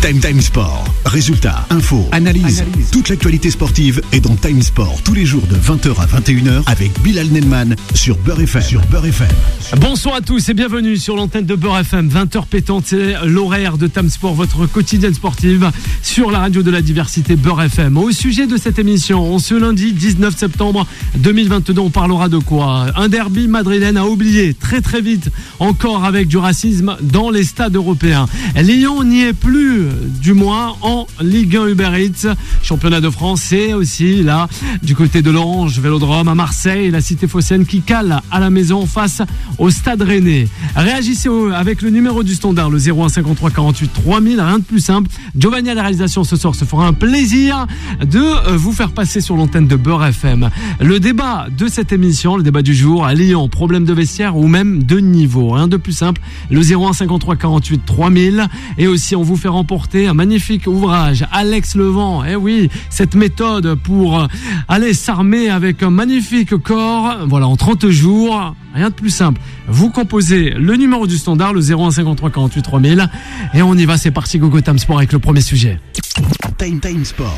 Time Sport. Résultats, infos, analyse. Toute l'actualité sportive est dans Time Sport tous les jours de 20h à 21h avec Bilal Nenman sur Beurre FM. Bonsoir à tous et bienvenue sur l'antenne de Beurre FM. 20h pétante, c'est l'horaire de Time Sport, votre quotidienne sportive sur la radio de la diversité Beurre FM. Au sujet de cette émission, ce lundi 19 septembre 2022, on parlera de quoi ? Un derby madrilène à oublier très très vite, encore avec du racisme dans les stades européens. Lyon n'y est plus, du moins en Ligue 1 Uber Eats, championnat de France, et aussi là du côté de l'Orange Vélodrome à Marseille, la cité phocéenne qui cale à la maison face au Stade Rennais. Réagissez avec le numéro du standard, le 01 53 48 3000, rien de plus simple. Giovanni à la réalisation ce soir se fera un plaisir de vous faire passer sur l'antenne de Beurre FM. Le débat de cette émission, le débat du jour, à Lyon, problème de vestiaire ou même de niveau, rien de plus simple. Le 01 53 48 3000, et aussi on vous fait remporter un magnifique ouvrage, Alex Levent. Eh oui, cette méthode pour aller s'armer avec un magnifique corps, voilà, en 30 jours. Rien de plus simple. Vous composez le numéro du standard, le 01 53 48 3000, et on y va, c'est parti, Gogo Time Sport avec le premier sujet. Time Sport.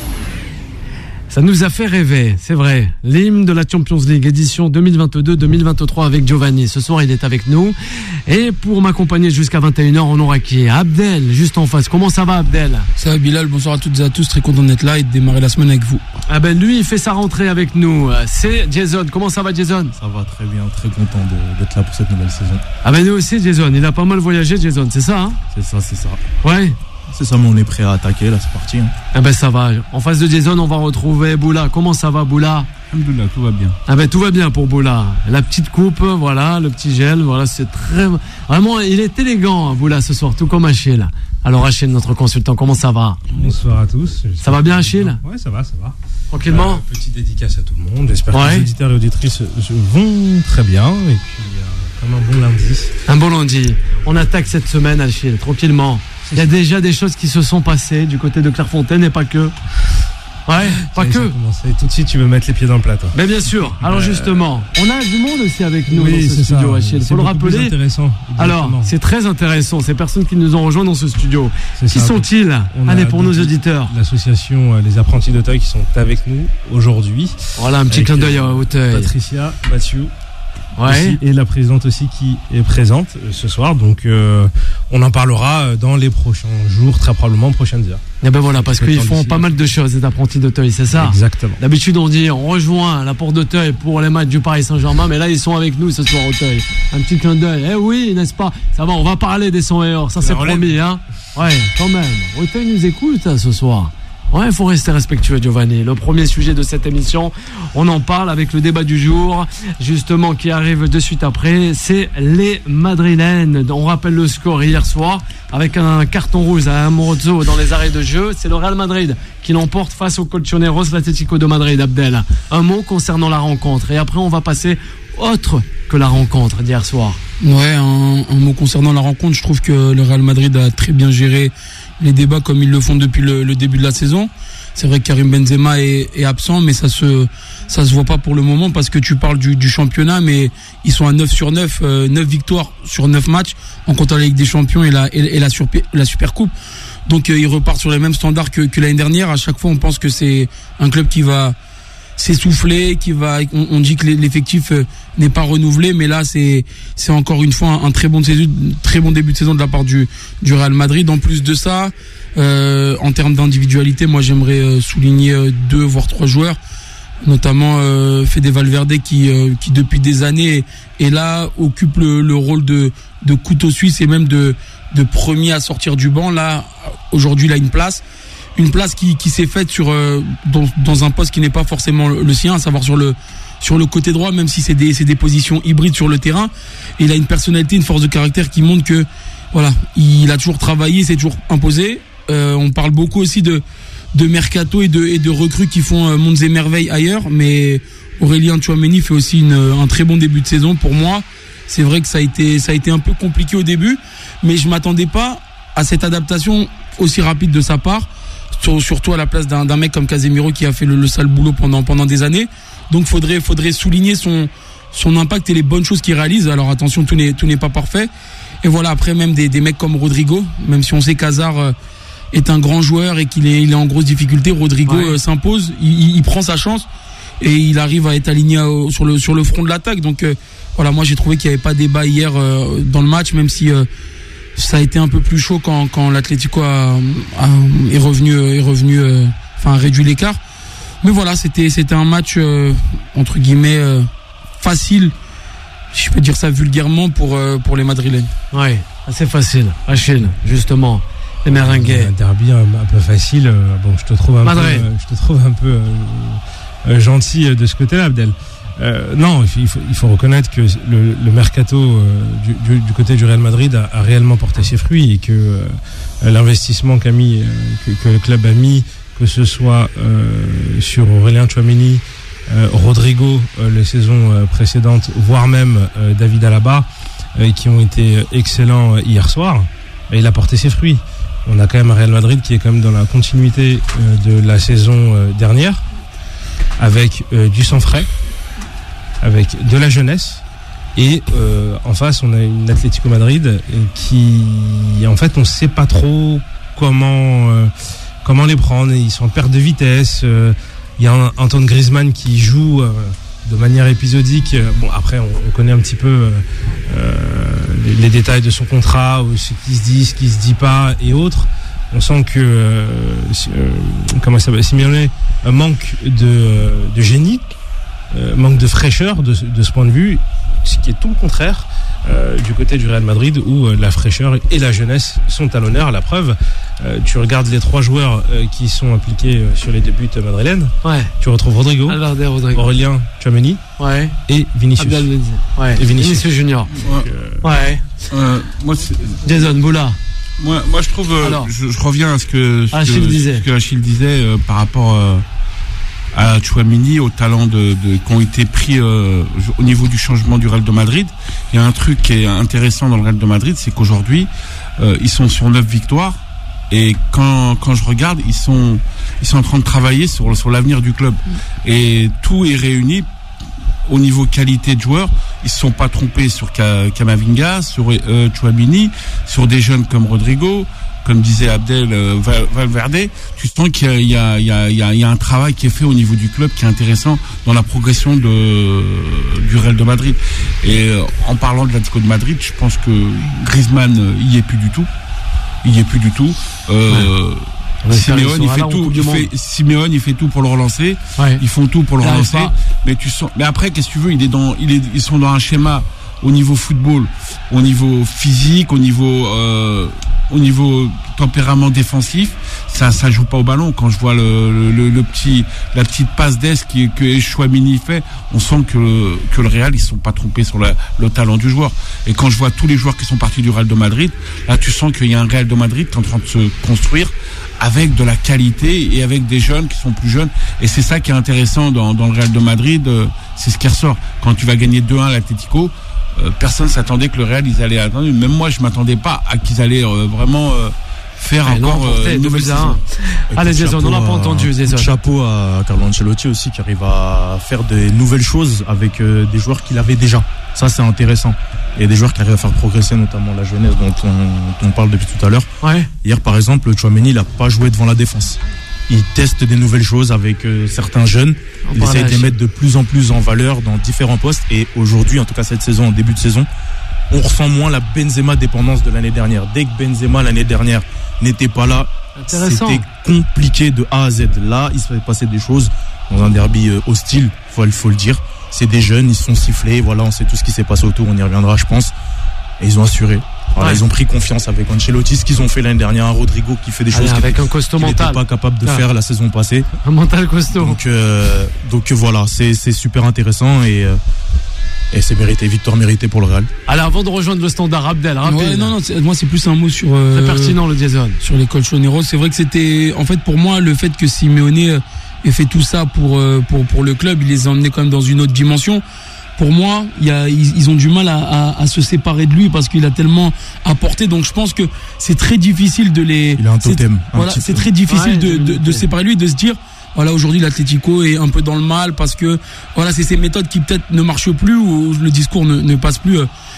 Ça nous a fait rêver, c'est vrai. L'hymne de la Champions League, édition 2022-2023 avec Giovanni. Ce soir, il est avec nous. Et pour m'accompagner jusqu'à 21h, on aura qui ? Abdel, juste en face. Comment ça va, Abdel ? Ça va, Bilal. Bonsoir à toutes et à tous. Très content d'être là et de démarrer la semaine avec vous. Ah ben, lui, il fait sa rentrée avec nous. C'est Jason. Comment ça va, Jason ? Ça va très bien. Très content d'être là pour cette nouvelle saison. Ah ben, nous aussi, Jason. Il a pas mal voyagé, Jason. C'est ça, hein ? C'est ça. Ouais. C'est ça, mais on est prêt à attaquer, là, c'est parti. Hein. Ah ben ça va. En face de Jason, on va retrouver Boula. Comment ça va, Boula ? Alhamdoulilah, tout va bien. Ah ben tout va bien pour Boula. La petite coupe, voilà, le petit gel, voilà, c'est très... Vraiment, il est élégant, Boula, ce soir, tout comme Achille. Alors Achille, notre consultant, comment ça va ? Bonsoir à tous. Ça va bien, Achille ? Ouais, ça va. Tranquillement ? Petite dédicace à tout le monde. J'espère que les auditeurs et auditrices vont très bien. Et puis, comme un bon lundi. Un bon lundi. On attaque cette semaine, Achille, tranquillement. Il y a déjà des choses qui se sont passées du côté de Clairefontaine et pas que. Ouais, pas que. Tout de suite, tu veux mettre les pieds dans le plat, toi. Mais bien sûr. Alors justement, on a du monde aussi avec nous oui, dans ce studio, ça. Achille. Il faut le rappeler. C'est intéressant. Alors, c'est très intéressant. Ces personnes qui nous ont rejoints dans ce studio. Qui sont-ils ? Allez, pour nos auditeurs. L'association Les Apprentis d'Auteuil qui sont avec nous aujourd'hui. Voilà, un petit clin d'œil à Auteuil. Patricia, Mathieu. Ouais. Aussi, et la présidente aussi qui est présente ce soir, donc on en parlera dans les prochains jours, très probablement aux prochaines heures. Et ben voilà, parce qu'ils font pas mal de choses, les apprentis d'Auteuil, c'est ça ? Exactement. D'habitude on dit on rejoint la porte d'Auteuil pour les matchs du Paris Saint-Germain, mais là ils sont avec nous ce soir, Auteuil. Un petit clin d'œil, eh oui, n'est-ce pas ? Ça va, on va parler des 100 et or, ça c'est promis, hein ? Ouais, quand même. Auteuil nous écoute ce soir. Ouais, il faut rester respectueux, Giovanni. Le premier sujet de cette émission, on en parle avec le débat du jour, justement, qui arrive de suite après. C'est les Madrilènes. On rappelle le score hier soir, avec un carton rouge à Amoroso dans les arrêts de jeu. C'est le Real Madrid qui l'emporte face au Colchoneros, l'Atlético de Madrid, Abdel. Un mot concernant la rencontre. Et après, on va passer autre que la rencontre d'hier soir. Ouais, un mot concernant la rencontre. Je trouve que le Real Madrid a très bien géré les débats comme ils le font depuis le début de la saison. C'est vrai que Karim Benzema est absent, mais ça se voit pas pour le moment parce que tu parles du championnat, mais ils sont à 9 sur 9, 9 victoires sur 9 matchs en comptant la Ligue des Champions et la Super Coupe. Donc ils repartent sur les mêmes standards que l'année dernière. À chaque fois, on pense que c'est un club qui va s'essouffler, on dit que l'effectif n'est pas renouvelé, mais là c'est encore une fois un très bon début de saison de la part du Real Madrid. En plus de ça, en termes d'individualité, moi j'aimerais souligner 2 voire 3 joueurs, notamment Fede Valverde qui depuis des années est là, occupe le rôle de couteau suisse et même de premier à sortir du banc. Là aujourd'hui il a une place qui s'est faite dans un poste qui n'est pas forcément le sien, à savoir sur le côté droit, même si c'est des positions hybrides sur le terrain. Et il a une personnalité, une force de caractère qui montre que voilà, il a toujours travaillé, s'est toujours imposé. On parle beaucoup aussi de mercato et de recrues qui font mondes et merveilles ailleurs, mais Aurélien Tchouaméni fait aussi un très bon début de saison pour moi. C'est vrai que ça a été un peu compliqué au début, mais je m'attendais pas à cette adaptation aussi rapide de sa part. Surtout à la place d'un mec comme Casemiro qui a fait le sale boulot pendant des années. Donc faudrait souligner son impact et les bonnes choses qu'il réalise. Alors attention, tout n'est pas parfait. Et voilà, après même des mecs comme Rodrigo, même si on sait qu'Hazard est un grand joueur et qu'il est en grosse difficulté, Rodrigo s'impose, il prend sa chance et il arrive à être aligné sur le front de l'attaque. Donc voilà, moi j'ai trouvé qu'il n'y avait pas débat hier dans le match, même si ça a été un peu plus chaud quand l'Atlético est revenu, a réduit l'écart. Mais voilà, c'était un match entre guillemets facile, si je peux dire ça vulgairement, pour les Madrilènes. Ouais, assez facile. Achille, justement, les merengues. Un derby un peu facile. Bon, je te trouve un peu gentil de ce côté-là, Abdel. Non, il faut reconnaître que le mercato du côté du Real Madrid a réellement porté ses fruits et que l'investissement que le club a mis, que ce soit sur Aurélien Tchouaméni, Rodrigo les saisons précédentes, voire même David Alaba, qui ont été excellents hier soir, il a porté ses fruits. On a quand même un Real Madrid qui est quand même dans la continuité de la saison dernière, avec du sang frais, avec de la jeunesse, et en face on a une Atlético Madrid qui, en fait, on sait pas trop comment les prendre. Ils sont en perte de vitesse. Il y a Antoine Griezmann qui joue de manière épisodique. Bon, après on connaît un petit peu les détails de son contrat, ou ce qui se dit, ce qui se dit pas et autres. On sent que Simeone manque de génie, manque de fraîcheur de ce point de vue, ce qui est tout le contraire du côté du Real Madrid, où la fraîcheur et la jeunesse sont à l'honneur. À la preuve, tu regardes les 3 joueurs qui sont impliqués sur les deux buts madrilènes. Tu retrouves Rodrigo, Aurélien Tchouaméni et Vinicius. Et Vinicius Junior. Moi, Jason Boula. Moi, je trouve, je reviens à ce que Achille disait par rapport à Tchouaméni, au talent qui ont été pris au niveau du changement du Real de Madrid. Il y a un truc qui est intéressant dans le Real de Madrid, c'est qu'aujourd'hui ils sont sur 9 victoires, et quand je regarde, ils sont en train de travailler sur l'avenir du club, et tout est réuni au niveau qualité de joueurs. Ils se sont pas trompés sur Camavinga, sur Tchouaméni, sur des jeunes comme Rodrigo, comme disait Abdel, Valverde. Tu sens qu'il y a un travail qui est fait au niveau du club qui est intéressant dans la progression du Real de Madrid. Et en parlant de l'Atlético de Madrid, je pense que Griezmann y est plus du tout. Simeone, il fait tout pour le relancer. Ils font tout pour le relancer. Mais après, qu'est-ce que tu veux? Ils sont dans un schéma au niveau football, au niveau physique, au niveau tempérament défensif. Ça joue pas au ballon. Quand je vois la petite passe d'Est que Tchouaméni fait, on sent que le Real, ils sont pas trompés sur le talent du joueur. Et quand je vois tous les joueurs qui sont partis du Real de Madrid, là, tu sens qu'il y a un Real de Madrid qui est en train de se construire avec de la qualité et avec des jeunes qui sont plus jeunes. Et c'est ça qui est intéressant dans le Real de Madrid. C'est ce qui ressort. Quand tu vas gagner 2-1 à l'Atlético, personne s'attendait que le Real, ils allaient attendre. Même moi, je m'attendais pas à qu'ils allaient vraiment faire encore une nouvelle saison. Allez, Jason, on l'a pas entendu. Chapeau à Carlo Ancelotti aussi, qui arrive à faire des nouvelles choses avec des joueurs qu'il avait déjà. Ça, c'est intéressant. Il y a des joueurs qui arrivent à faire progresser, notamment la jeunesse dont on parle depuis tout à l'heure. Hier, par exemple, Tchouaméni, il n'a pas joué devant la défense. Il teste des nouvelles choses avec certains jeunes. Il essaie de les mettre de plus en plus en valeur dans différents postes. Et aujourd'hui, en tout cas cette saison, en début de saison, on ressent moins la Benzema dépendance de l'année dernière. Dès que Benzema, l'année dernière, n'était pas là, c'était compliqué de A à Z. Là, il se fait passer des choses dans un derby hostile, faut le dire. C'est des jeunes, ils se font siffler. Voilà, on sait tout ce qui s'est passé autour, on y reviendra, je pense. Et ils ont assuré. Voilà, ils ont pris confiance avec Ancelotti, ce qu'ils ont fait l'année dernière, un Rodrigo qui fait des choses avec un costaud qu'il mental, n'était pas capable de faire la saison passée. Un mental costaud. Donc voilà, c'est super intéressant et c'est mérité, victoire méritée pour le Real. Alors avant de rejoindre le Standard, Abdel, rapide. Non, moi c'est plus un mot sur. C'est pertinent le Jason. Sur les colchoneros, c'est vrai que c'était, en fait, pour moi, le fait que Simeone ait fait tout ça pour le club, il les a emmenés quand même dans une autre dimension. Pour moi, ils ont du mal à se séparer de lui parce qu'il a tellement apporté. Donc je pense que c'est très difficile de les. Il a un totem. C'est très difficile de séparer lui, de se dire. Voilà, aujourd'hui l'Atlético est un peu dans le mal parce que voilà, c'est ces méthodes qui peut-être ne marchent plus ou le discours ne passe plus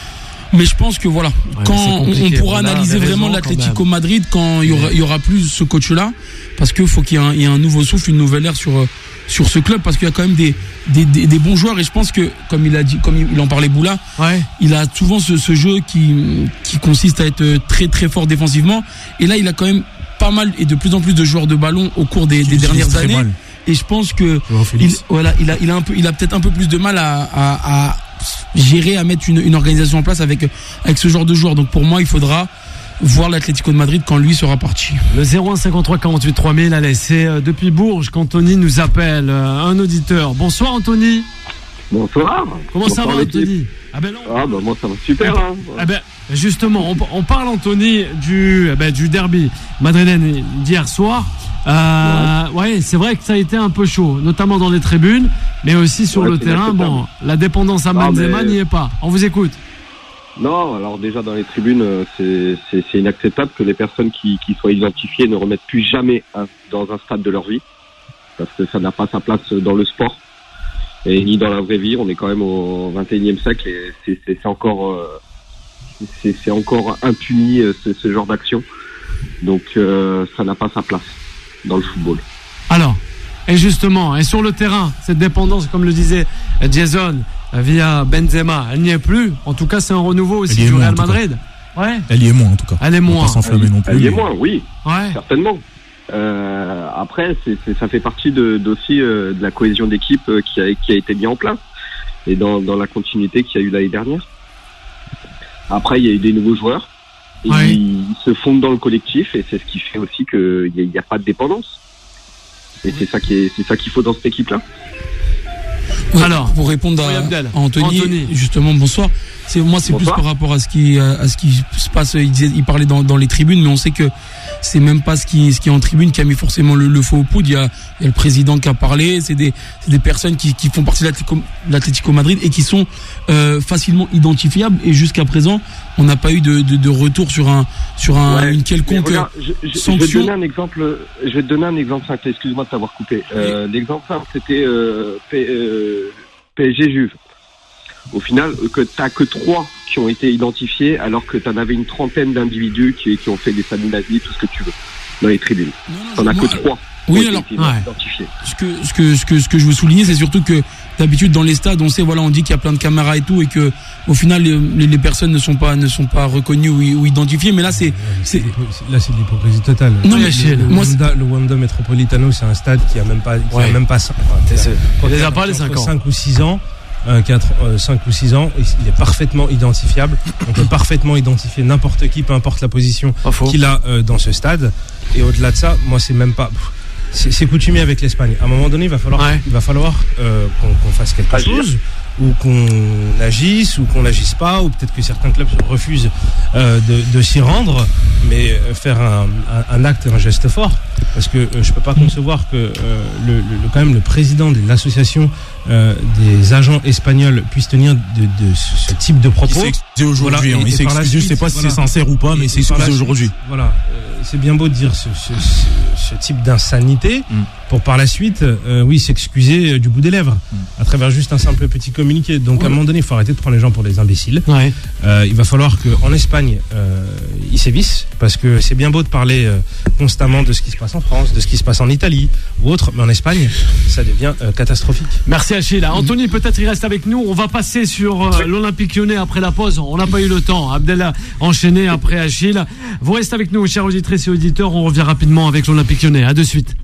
Mais je pense que voilà, quand on pourra analyser vraiment l'Atlético Madrid quand il y aura plus ce coach-là, parce qu'il faut qu'il y ait un nouveau souffle, une nouvelle ère sur ce club, parce qu'il y a quand même des bons joueurs, et je pense que comme il en parlait Boula, il a souvent ce jeu qui consiste à être très très fort défensivement, et là il a quand même pas mal et de plus en plus de joueurs de ballon au cours des dernières années. Et je pense que il a peut-être un peu plus de mal à gérer, à mettre une organisation en place avec ce genre de joueurs. Donc pour moi, il faudra voir l'Atlético de Madrid quand lui sera parti. Le 01 53 48 3000, allez, c'est depuis Bourges qu'Anthony nous appelle, un auditeur. Bonsoir Anthony. Bonsoir. Comment ça va Anthony? Moi ça va super. Justement, on parle Anthony du derby madrilène d'hier soir. C'est vrai que ça a été un peu chaud, notamment dans les tribunes, mais aussi sur le terrain. Bon, la dépendance à Benzema n'y est pas. On vous écoute. Non, alors déjà dans les tribunes, c'est inacceptable que les personnes qui soient identifiées ne remettent plus jamais dans un stade de leur vie, parce que ça n'a pas sa place dans le sport et ni dans la vraie vie. On est quand même au 21e siècle et c'est encore impuni ce genre d'action. Donc ça n'a pas sa place dans le football. Alors, et justement, et sur le terrain, cette dépendance, comme le disait Jason, via Benzema, elle n'y est plus. En tout cas, c'est un renouveau aussi du Real Madrid. Ouais. Elle y est moins en tout cas. Elle est moins. On va pas s'enflammer non plus. Elle y est moins, oui. Ouais. Certainement. Après, ça fait partie aussi de la cohésion d'équipe qui a été mise en place et dans la continuité qu'il y a eu l'année dernière. Après, il y a eu des nouveaux joueurs. Ils se fondent dans le collectif et c'est ce qui fait aussi qu'il n'y a pas de dépendance. Et c'est ça qu'il faut dans cette équipe-là. Ouais, alors, pour répondre à Anthony, justement, bonsoir. C'est plus par rapport à ce qui se passe. Il parlait dans les tribunes, mais on sait que c'est même pas ce qui est en tribune qui a mis forcément le feu aux poudres. Il y a le président qui a parlé. C'est des personnes qui font partie de l'Atlético Madrid et qui sont facilement identifiables. Et jusqu'à présent, on n'a pas eu de retour sur une quelconque sanction. Je vais te donner un exemple simple. Excuse-moi de t'avoir coupé. L'exemple simple, c'était PSG Juve. Au final, que t'as que 3 qui ont été identifiés, alors que t'en avais une trentaine d'individus qui ont fait des familles nazies, tout ce que tu veux, dans les tribunes. T'en as que 3. Oui, alors, identifiés. Ce que je veux souligner, c'est surtout que d'habitude dans les stades, on dit qu'il y a plein de caméras et tout, et que au final les personnes ne sont pas reconnues ou identifiées. Mais là, c'est de l'hypocrisie totale. Non, mais le Wanda Metropolitano, c'est un stade qui a même pas, on les a pas les 5 ans. 5 ou 6 ans. 5 ou 6 ans, il est parfaitement identifiable. On peut parfaitement identifier n'importe qui, peu importe la position qu'il a dans ce stade. Et au-delà de ça, moi, c'est même pas. C'est coutumier avec l'Espagne. À un moment donné, il va falloir qu'on fasse quelque chose, ou qu'on agisse, ou qu'on n'agisse pas, ou peut-être que certains clubs refusent de s'y rendre, mais faire un acte, un geste fort. Parce que je peux pas concevoir que quand même le président de l'association des agents espagnols puisse tenir de ce type de propos. Il s'est excusé aujourd'hui. Il s'est excusé, je sais pas si c'est sincère ou pas, mais il s'est excusé aujourd'hui. Voilà. C'est bien beau de dire ce type d'insanité pour par la suite, s'excuser du bout des lèvres à travers juste un simple petit communiqué. Donc à un moment donné, il faut arrêter de prendre les gens pour des imbéciles. Il va falloir qu'en Espagne, ils sévissent, parce que c'est bien beau de parler constamment de ce qui se passe en France, de ce qui se passe en Italie ou autre, mais en Espagne, ça devient catastrophique. Merci Achille. Anthony, peut-être il reste avec nous. On va passer sur l'Olympique Lyonnais après la pause. On n'a pas eu le temps. Abdel a enchaîné après Achille. Vous restez avec nous, chers auditrices et auditeurs. On revient rapidement avec l'Olympique Lyonnais. À de suite.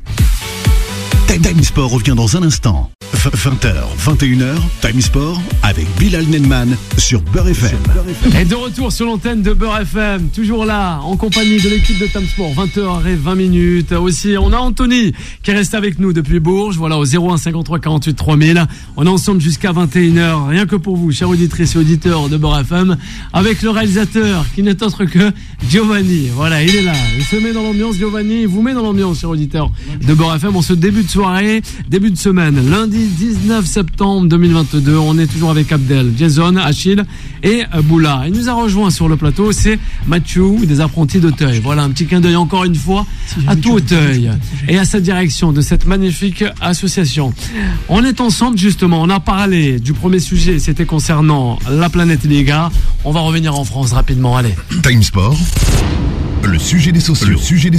Time Sport revient dans un instant. 20h, 21h, Time Sport avec Bilal Nenman sur Beurre FM. Et de retour sur l'antenne de Beurre FM, toujours là, en compagnie de l'équipe de Time Sport, 20h20. Aussi, on a Anthony qui reste avec nous depuis Bourges, voilà, au 01 53 48 3000. On est ensemble jusqu'à 21h, rien que pour vous, chers auditrices et auditeurs de Beurre FM, avec le réalisateur qui n'est autre que Giovanni. Voilà, il est là, il se met dans l'ambiance, Giovanni, il vous met dans l'ambiance, chers auditeurs de Beurre FM, en ce début de soirée, début de semaine, lundi Mardi 19 septembre 2022. On est toujours avec Abdel, Jason, Achille et Boula. Il nous a rejoint sur le plateau, c'est Mathieu des Apprentis d'Auteuil. Voilà, un petit clin d'œil encore une fois à tout Auteuil et à sa direction de cette magnifique association. On est ensemble justement, on a parlé du premier sujet, c'était concernant la planète Liga. On va revenir en France rapidement, allez. Time Sport. Le sujet des sociaux.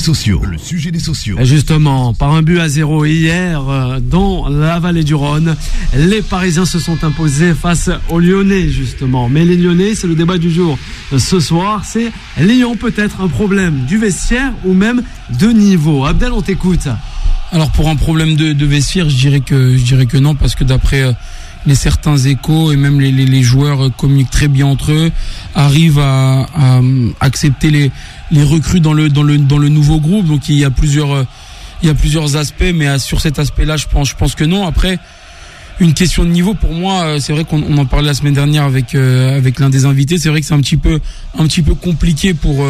Et justement, par 1-0 hier dans la vallée du Rhône, les Parisiens se sont imposés face aux Lyonnais justement. Mais les Lyonnais, c'est le débat du jour. Ce soir, c'est Lyon peut-être un problème du vestiaire ou même de niveau. Abdel, on t'écoute. Alors pour un problème de vestiaire, je dirais que non, parce que d'après les certains échos et même les joueurs communiquent très bien entre eux, arrivent à accepter les recrues dans le nouveau groupe. Donc il y a plusieurs aspects, mais sur cet aspect-là, je pense que non. Après, une question de niveau pour moi, c'est vrai qu'on en parlait la semaine dernière avec l'un des invités. C'est vrai que c'est un petit peu compliqué pour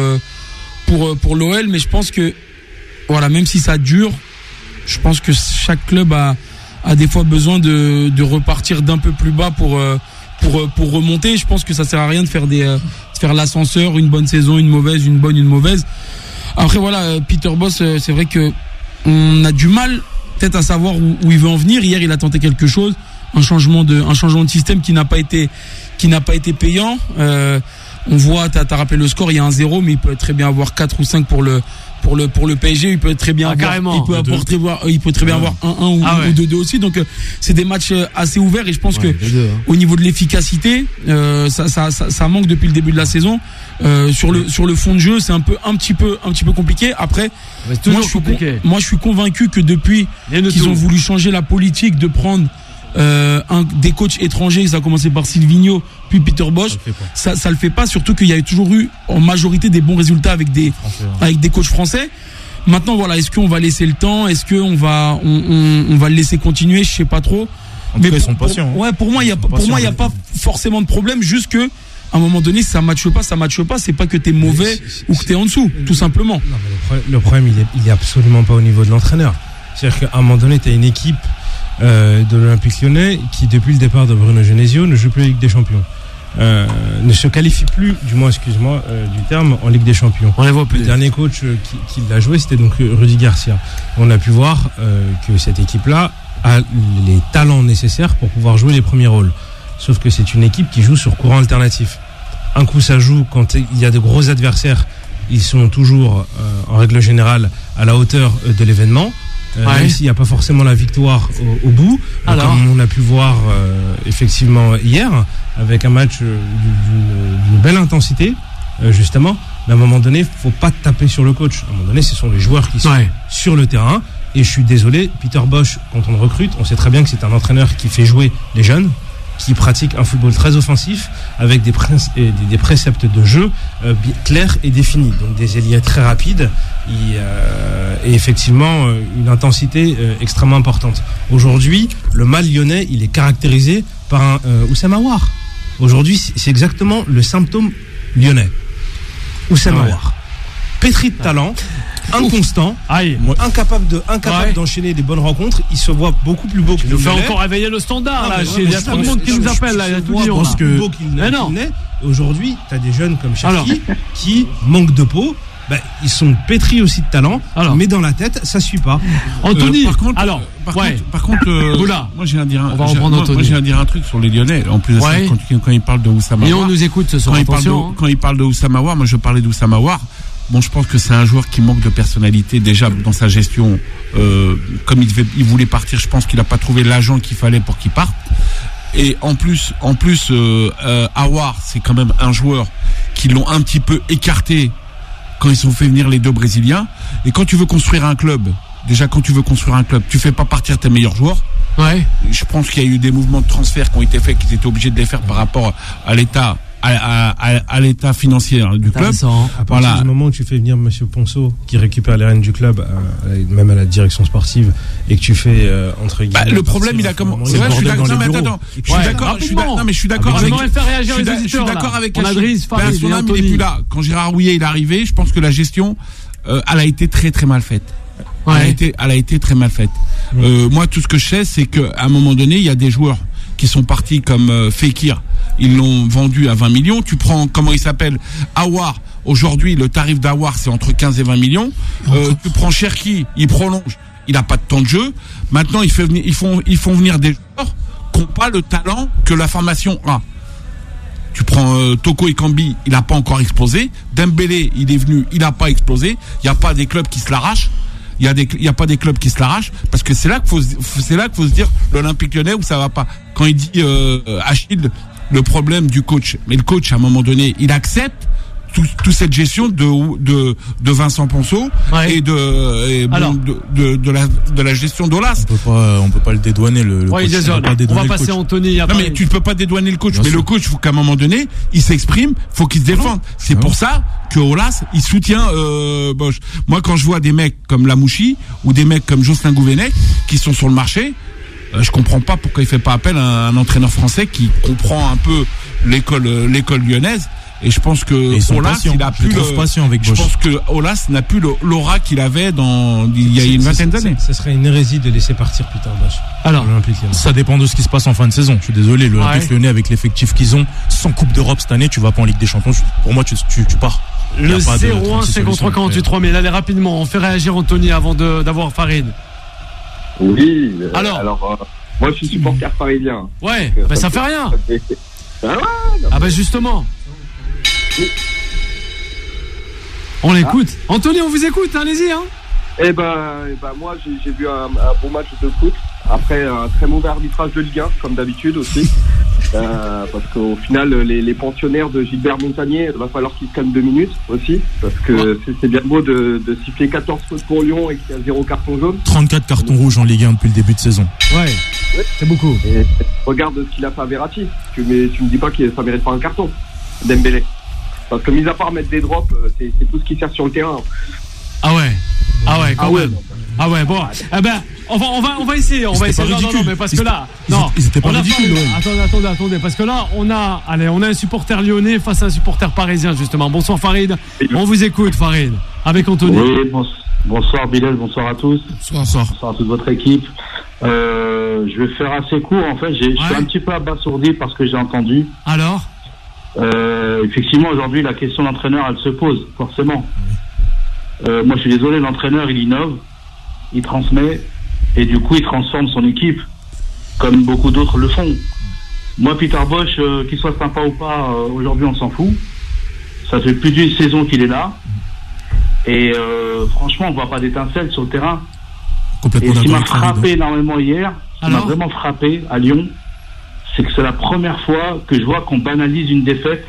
l'OL, mais je pense que voilà, même si ça dure, je pense que chaque club a des fois besoin de repartir d'un peu plus bas pour remonter. Je pense que ça sert à rien de faire l'ascenseur, une bonne saison, une mauvaise, une bonne, une mauvaise. Après voilà, Peter Bosz, c'est vrai que on a du mal peut-être à savoir où il veut en venir. Hier, il a tenté quelque chose, un changement de système qui n'a pas été payant. On voit, t'as rappelé le score, il y a 1-0, mais il peut très bien avoir 4 ou 5 pour le PSG, il peut très bien avoir 1-1 ou 2-2 aussi. Donc c'est des matchs assez ouverts et je pense que au niveau de l'efficacité, ça manque depuis le début de la saison. Sur le fond de jeu, c'est un petit peu compliqué. Après, moi je suis convaincu que depuis qu'ils ont voulu changer la politique de prendre des coachs étrangers, ça a commencé par Silvinho puis Peter Bosz, ça le fait pas, surtout qu'il y a toujours eu en majorité des bons résultats avec des coachs français. Maintenant voilà, est-ce qu'on va laisser le temps, est-ce qu'on va on va le laisser continuer, je sais pas trop. Mais ils sont patients. Pour moi il y a pas forcément de problème, juste que à un moment donné, si ça matche pas, c'est pas que t'es mauvais ou que t'es en dessous, tout simplement. Non, mais le problème il est absolument pas au niveau de l'entraîneur. C'est-à-dire qu'à un moment donné, t'as une équipe de l'Olympique Lyonnais qui, depuis le départ de Bruno Genesio, ne joue plus la Ligue des Champions. Ne se qualifie plus, du moins, excuse-moi du terme, en Ligue des Champions. On les voit plus. Le dernier coach qui l'a joué, c'était donc Rudy Garcia. On a pu voir que cette équipe-là a les talents nécessaires pour pouvoir jouer les premiers rôles. Sauf que c'est une équipe qui joue sur courant alternatif. Un coup, ça joue quand il y a de gros adversaires. Ils sont toujours, en règle générale, à la hauteur de l'événement. Même s'il n'y a pas forcément la victoire au bout, comme on a pu voir effectivement hier, avec un match d'une belle intensité, justement. Mais à un moment donné, faut pas taper sur le coach. À un moment donné, ce sont les joueurs qui sont sur le terrain. Et je suis désolé, Peter Bosz, quand on le recrute, on sait très bien que c'est un entraîneur qui fait jouer les jeunes, qui pratique un football très offensif, avec des préceptes de jeu clairs et définis. Donc des ailiers très rapides et effectivement une intensité extrêmement importante. Aujourd'hui, le mal lyonnais, il est caractérisé par un Oussama Aouar. Aujourd'hui, c'est exactement le symptôme lyonnais. Oussama Aouar. Pétri de talent, inconstant, incapable d'enchaîner des bonnes rencontres. Il se voit beaucoup plus beau qu'il nous fait encore réveiller le standard. Il y a trop de monde qui nous appelle là. Il y a tout dit. Parce que aujourd'hui, tu as des jeunes comme Cherki qui manquent de peau. Ils sont pétris aussi de talent, mais dans la tête, ça suit pas. Anthony, par contre, moi j'ai à dire un truc sur les Lyonnais. En plus de ça, quand il parle de Oussama Aouar, et on nous écoute ce soir. Quand il parle de Oussama Aouar, moi je parlais d'Oussama Aouar. Bon, je pense que c'est un joueur qui manque de personnalité déjà dans sa gestion. Comme il voulait partir, je pense qu'il n'a pas trouvé l'agent qu'il fallait pour qu'il parte. Et en plus, Aouar, c'est quand même un joueur qui l'ont un petit peu écarté quand ils ont fait venir les deux Brésiliens. Et quand tu veux construire un club, tu fais pas partir tes meilleurs joueurs. Je pense qu'il y a eu des mouvements de transfert qui ont été faits, qu'ils étaient obligés de les faire par rapport à l'état. À l'état financier du club. À partir du moment où tu fais venir Monsieur Ponceau, qui récupère les rênes du club, même à la direction sportive, et que tu fais entre guillemets. Le problème, il a commencé. C'est vrai, je suis d'accord. Je suis d'accord avec. Son âme, il n'est plus là. Quand Gérard Houllier est arrivé, je pense que la gestion, elle a été très très mal faite. Elle a été très mal faite. Moi, tout ce que je sais, c'est qu'à un moment donné, il y a des joueurs qui sont partis comme Fekir. Ils l'ont vendu à 20 millions. Tu prends, comment il s'appelle, Aouar. Aujourd'hui, le tarif d'Aouar, c'est entre 15 et 20 millions. Tu prends Cherki, il prolonge. Il n'a pas de temps de jeu. Maintenant, ils font venir des joueurs qui n'ont pas le talent que la formation a. Tu prends Toko Ekambi, il n'a pas encore explosé. Dembélé, il est venu, il n'a pas explosé. Il n'y a pas des clubs qui se l'arrachent. Il y a pas des clubs qui se l'arrachent parce que c'est là qu'il faut se dire l'Olympique Lyonnais où ça va pas. Quand il dit Achille, le problème du coach, mais le coach à un moment donné, il accepte toute cette gestion de Vincent Ponceau et de la gestion d'Olas. On peut pas le dédouaner le coach. Désolé. On va passer Anthony. Non mais tu ne peux pas dédouaner le coach. Bien mais sûr. Le coach, faut qu'à un moment donné, il s'exprime, faut qu'il se défende. C'est pour ça que Olas, il soutient Bosch. Moi, quand je vois des mecs comme Lamouchi ou des mecs comme Jocelyn Gouvenec qui sont sur le marché, je comprends pas pourquoi il fait pas appel à un entraîneur français qui comprend un peu l'école lyonnaise. Et je pense que Olas, il a plus je pense que Olas n'a plus l'aura qu'il avait il y a une vingtaine d'années. Ce serait une hérésie de laisser partir Peter Bosch. Alors, ça dépend de ce qui se passe en fin de saison. Je suis désolé, l'Olympique Lyonnais avec l'effectif qu'ils ont, sans Coupe d'Europe cette année, tu vas pas en Ligue des Champions. Pour moi, tu pars. Le 0-1, 53 48 mais allez rapidement, on fait réagir Anthony avant d'avoir Farid. Oui. Alors moi je suis supporter parisien. Ouais, ça fait rien. Justement. On l'écoute. Anthony, on vous écoute, allez-y. Moi j'ai vu un bon match de foot. Après un très mauvais arbitrage de Ligue 1, comme d'habitude aussi. Parce qu'au final, les pensionnaires de Gilbert Montagnier, il va falloir qu'ils se calment 2 minutes aussi. Parce que c'est bien beau de siffler 14 fautes pour Lyon et qu'il y a 0 carton jaune. 34 cartons rouges en Ligue 1 depuis le début de saison. Ouais. C'est beaucoup. Et regarde ce qu'il a fait à Verratti. Tu me dis pas que ça mérite pas un carton, Dembélé. Parce que mis à part mettre des drops, c'est tout ce qui sert sur le terrain. Ah ouais, quand même. Ah ouais, bon. On va essayer. On va essayer. Non, mais parce que là, ils étaient pas ridicules. Attendez, parce que là, on a un supporter lyonnais face à un supporter parisien justement. Bonsoir Farid. On vous écoute Farid avec Anthony. Oui, bonsoir Bilal, bonsoir à tous. Bonsoir à toute votre équipe. Je vais faire assez court. En fait, je suis un petit peu abasourdi par ce que j'ai entendu. Alors effectivement, aujourd'hui, la question d'entraîneur, elle se pose, forcément. Moi, je suis désolé, l'entraîneur, il innove, il transmet, et du coup, il transforme son équipe, comme beaucoup d'autres le font. Moi, Peter Bosch, qu'il soit sympa ou pas, aujourd'hui, on s'en fout. Ça fait plus d'une saison qu'il est là. Et franchement, on voit pas d'étincelle sur le terrain. Et ce qui m'a frappé énormément hier, ce qui m'a vraiment frappé à Lyon, c'est que c'est la première fois que je vois qu'on banalise une défaite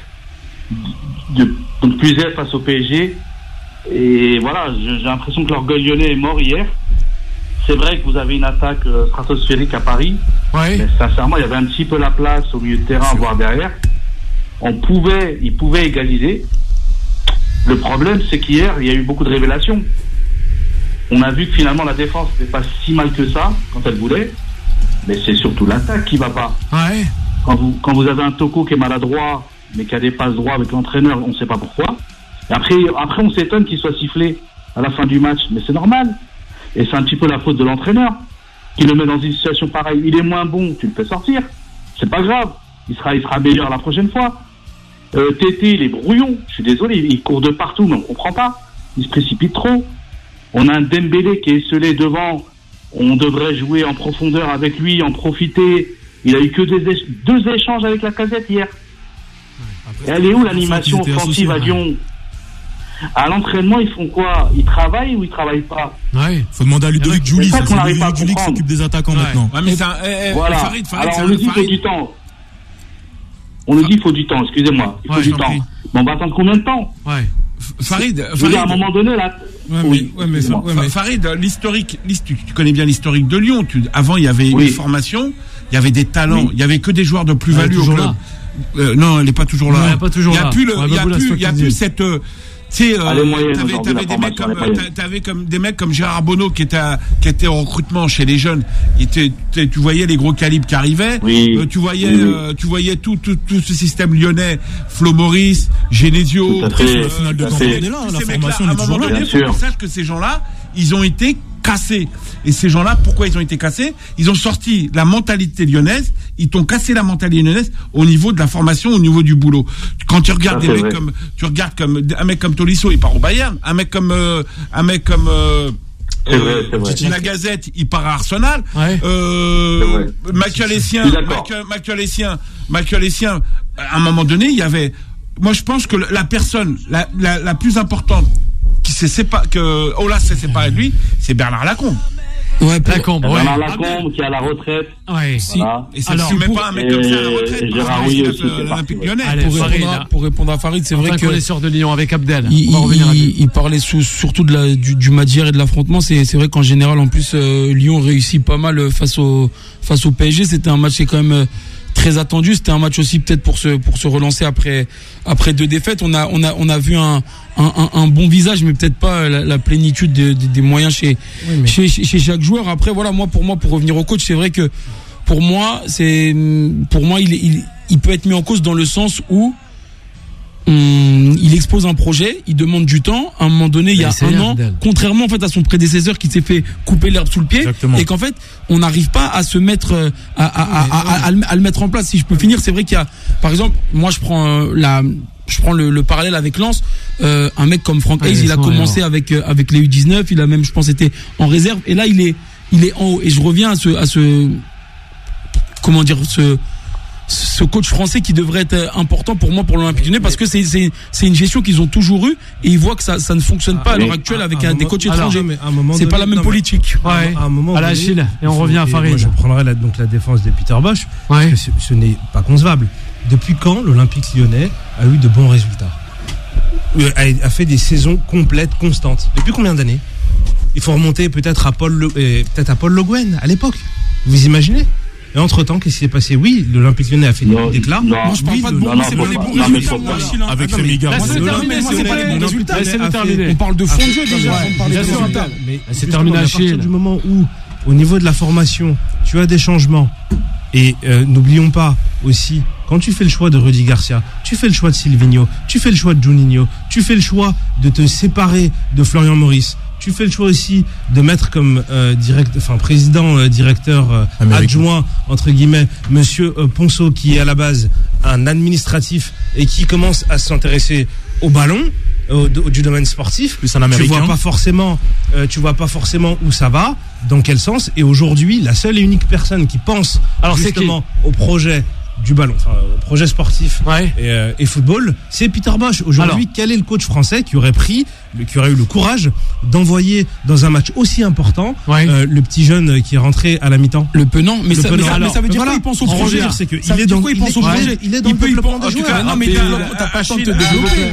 de plus face au PSG. Et voilà, j'ai l'impression que l'orgueil lyonnais est mort hier. C'est vrai que vous avez une attaque stratosphérique à Paris. Ouais. Mais sincèrement, il y avait un petit peu la place au milieu de terrain, voire derrière. Ils pouvaient égaliser. Le problème, c'est qu'hier, il y a eu beaucoup de révélations. On a vu que finalement, la défense n'était pas si mal que ça, quand elle voulait. Mais c'est surtout l'attaque qui va pas. Ouais. Quand vous avez un Toko qui est maladroit, mais qui a des passes droits avec l'entraîneur, on ne sait pas pourquoi. Et après, on s'étonne qu'il soit sifflé à la fin du match. Mais c'est normal. Et c'est un petit peu la faute de l'entraîneur qui le met dans une situation pareille. Il est moins bon, tu le fais sortir. C'est pas grave. Il sera meilleur la prochaine fois. Tété, il est brouillon. Je suis désolé, il court de partout, mais on comprend pas. Il se précipite trop. On a un Dembélé qui est esselé devant. On devrait jouer en profondeur avec lui, en profiter. Il a eu que 2 échanges avec la Casette hier. Et elle est où l'animation offensive à Lyon? À l'entraînement, ils font quoi? Ils travaillent ou ils travaillent pas? Ouais. Faut demander à Ludovic Julie. C'est ça qu'on n'arrive pas à comprendre. Qui s'occupe des attaquants maintenant. Ouais, mais voilà. Farid, alors on nous dit qu'il faut du temps. On nous dit qu'il faut du temps. Excusez-moi. Il faut du temps. Mais on va attendre combien de temps? Ouais. Farid, à un moment donné là. Farid, l'historique, tu connais bien l'historique de Lyon. Avant, il y avait une formation, il y avait des talents, il y avait que des joueurs de plus-value au club. Non, elle n'est pas toujours là. Il n'y a plus cette. Tu sais, t'avais comme des mecs comme Gérard Bonneau qui était au recrutement chez les jeunes. Tu voyais les gros calibres qui arrivaient. Tu voyais tout ce système lyonnais, Flo Maurice, Genesio. La finale de Caen, on est là, la formation est toujours là. Il faut qu'on sache que ces gens-là, ils ont été cassés. Et ces gens-là, pourquoi ils ont été cassés? Ils ont sorti la mentalité lyonnaise, ils t'ont cassé la mentalité lyonnaise au niveau de la formation, au niveau du boulot. Quand tu regardes des mecs comme, un mec comme Tolisso, il part au Bayern, un mec comme c'est vrai. La Gazette, il part à Arsenal. Ouais. Macualessien, à un moment donné, il y avait, moi je pense que la personne la plus importante qui s'est séparée de lui, c'est Bernard Lacombe. Ouais, Lacombe, Bernard Lacombe qui est à la retraite. Ouais. Voilà. Et ça ne met pas un mec comme ça à la retraite. Gérard Rouillet aussi. L'Olympique Lyonnais. Pour répondre à Farid, c'est vrai que connaisseur de Lyon avec Abdel. Il parlait surtout du match d'hier et de l'affrontement. C'est vrai qu'en général, en plus, Lyon réussit pas mal face au PSG. C'était un match qui est quand même très attendu. C'était un match aussi peut-être pour se relancer après 2 défaites. On a vu un bon visage, mais peut-être pas la plénitude des moyens chez chaque joueur. Après, voilà, pour revenir au coach, c'est vrai que pour moi, il peut être mis en cause dans le sens où il expose un projet, il demande du temps. À un moment donné, il y a un an, contrairement en fait à son prédécesseur qui s'est fait couper l'herbe sous le pied. Exactement. Et qu'en fait, on n'arrive pas à se mettre à le mettre en place. Si je peux finir, c'est vrai qu'il y a, par exemple, moi je prends le parallèle avec Lens, un mec comme Franck Hayes, il a commencé avec les U19, il a même, je pense, été en réserve, et là il est en haut. Et je reviens à ce coach français qui devrait être important pour moi pour l'Olympique Lyonnais, parce que c'est une gestion qu'ils ont toujours eue, et ils voient que ça ne fonctionne pas à l'heure actuelle avec des coachs étrangers. C'est pas la même politique. Achille, et on revient à Farid. Moi, je prendrai la défense de Peter Bosz, parce que ce n'est pas concevable. Depuis quand l'Olympique Lyonnais a eu de bons résultats, a fait des saisons complètes, constantes? Depuis combien d'années? Il faut remonter peut-être à Paul Le Guen à l'époque. Vous imaginez? Et entre-temps, qu'est-ce qui s'est passé? Oui, l'Olympique Lyonnais a fait des déclats. Moi, je parle pas de bons, c'est pas les bons résultats. Avec ces méga. C'est pas les bons résultats. On parle de fond de jeu déjà. On parle de résultats. C'est terminé, à partir du moment où, au niveau de la formation, tu as des changements. Et n'oublions pas aussi, quand tu fais le choix de Rudy Garcia, tu fais le choix de Silvinho, tu fais le choix de Juninho, tu fais le choix de te séparer de Florian Maurice, tu fais le choix aussi de mettre comme directeur adjoint, entre guillemets, monsieur Ponceau, qui est à la base un administratif et qui commence à s'intéresser au ballon, du domaine sportif. Plus un Américain. Tu vois pas forcément où ça va, dans quel sens. Et aujourd'hui, la seule et unique personne qui pense justement au projet du ballon, au projet sportif et football, c'est Peter Bosz. Aujourd'hui, quel est le coach français qui aurait eu le courage d'envoyer dans un match aussi important le petit jeune qui est rentré à la mi-temps? Le Penant, mais ça veut dire quoi? Il pense au projet. C'est que il est dans le développement des joueurs. Non, mais t'as pas le temps de te développer.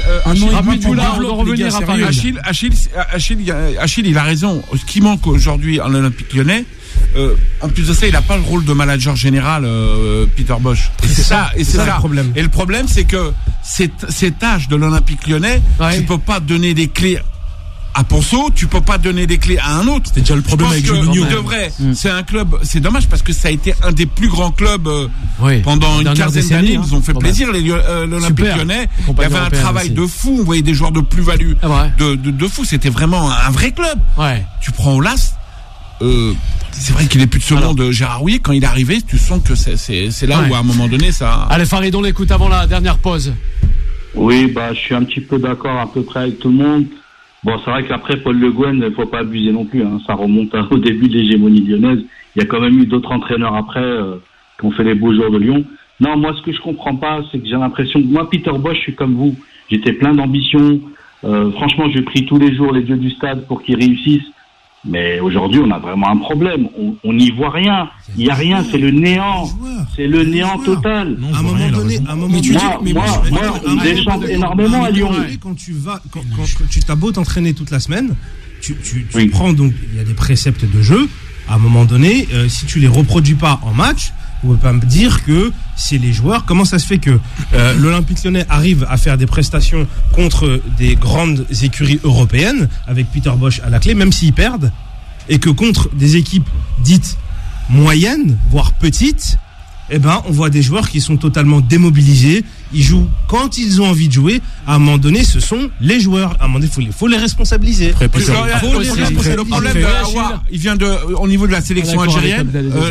Achille, il a raison. Ce qui manque aujourd'hui à l'Olympique Lyonnais, en plus de ça, il n'a pas le rôle de manager général, Peter Bosz. Et c'est ça le problème. Et le problème, c'est que cet âge de l'Olympique Lyonnais, tu peux pas donner des clés à Ponceau, tu peux pas donner des clés à un autre. C'était déjà le problème avec Juninho. C'est un club, c'est dommage parce que ça a été un des plus grands clubs pendant une quinzaine d'années. Ils ont fait plaisir, l'Olympique Lyonnais. Il y avait un travail de fou, on voyait des joueurs de plus-value de fou. C'était vraiment un vrai club. Tu prends Aulas. C'est vrai qu'il est plus de ce monde, Gérard Rouillet. Quand il est arrivé, tu sens que c'est là où à un moment donné ça. Allez, Farid, on l'écoute avant la dernière pause. Oui, je suis un petit peu d'accord à peu près avec tout le monde. Bon, c'est vrai qu'après Paul Le Guen, il faut pas abuser non plus. Ça remonte au début de l'hégémonie lyonnaise. Il y a quand même eu d'autres entraîneurs après qui ont fait les beaux jours de Lyon. Non, moi ce que je comprends pas, c'est que j'ai l'impression que moi, Peter Bosz, je suis comme vous. J'étais plein d'ambition. Franchement, je prie tous les jours les dieux du stade pour qu'ils réussissent. Mais aujourd'hui, on a vraiment un problème. On n'y voit rien. Il n'y a rien. C'est le néant. C'est le néant total. À un moment donné, moi, on déchante énormément à Lyon. Quand tu t'as beau t'entraîner toute la semaine, tu prends donc, il y a des préceptes de jeu. À un moment donné, si tu les reproduis pas en match, vous pouvez pas me dire que c'est les joueurs. Comment ça se fait que l'Olympique Lyonnais arrive à faire des prestations contre des grandes écuries européennes avec Peter Bosz à la clé, même s'ils perdent, et que contre des équipes dites moyennes, voire petites, on voit des joueurs qui sont totalement démobilisés, ils jouent quand ils ont envie de jouer. À un moment donné, ce sont les joueurs. À un moment donné, il faut les responsabiliser. Le problème de Aouar, il vient au niveau de la sélection algérienne,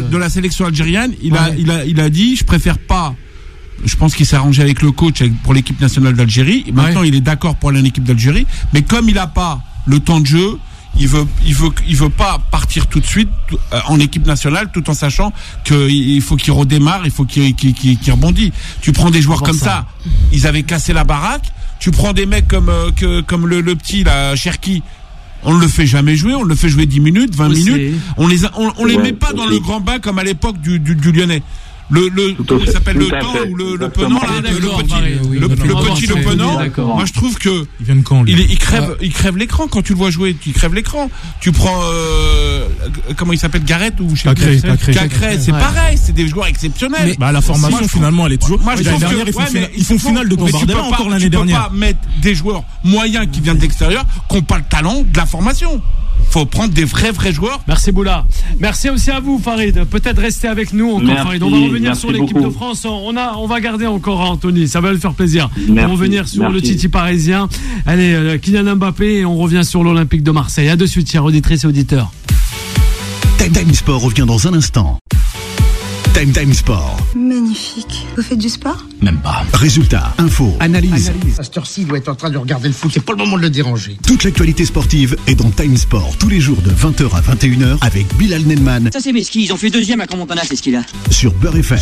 il a dit, je préfère pas. Je pense qu'il s'est arrangé avec le coach pour l'équipe nationale d'Algérie. Maintenant, il est d'accord pour aller en équipe d'Algérie, mais comme il a pas le temps de jeu, il veut pas partir tout de suite en équipe nationale, tout en sachant qu'il faut qu'il redémarre, il faut qu'il rebondisse. Tu prends des joueurs comme ça, ils avaient cassé la baraque. Tu prends des mecs comme le petit là, Cherki. On ne le fait jamais jouer, on le fait jouer 10 minutes, 20 minutes. On les met pas dans le grand bain comme à l'époque du Lyonnais. Il s'appelle le temps ou le penant là, le petit le penant. Moi je trouve que il crève l'écran quand tu le vois jouer, il crève l'écran. Tu prends comment il s'appelle, Gareth ou Cacré, c'est pareil, c'est des joueurs exceptionnels. Bah la formation finalement elle est toujours. L'année dernière ils font finale de Gambardella encore l'année dernière. Tu peux pas mettre des joueurs moyens qui viennent d'extérieur qui n'ont pas le talent de la formation. Faut prendre des vrais joueurs. Merci Boula. Merci aussi à vous Farid. Peut-être rester avec nous encore Farid. On va revenir sur l'équipe de France. On va garder encore Anthony. Ça va lui faire plaisir. On va revenir sur le Titi parisien. Allez, Kylian Mbappé et on revient sur l'Olympique de Marseille. À de suite, chers auditrices et auditeurs. Time Sport revient dans un instant. Time Sport. Magnifique. Vous faites du sport ? Même pas. Résultats, infos, analyse. À cette heure-ci, il doit être en train de regarder le foot. C'est pas le moment de le déranger. Toute l'actualité sportive est dans Time Sport tous les jours de 20h à 21h avec Bilal Nenman. Ça c'est mes skis, ils ont fait deuxième à Crans-Montana ces skis-là. Sur Beurre FM.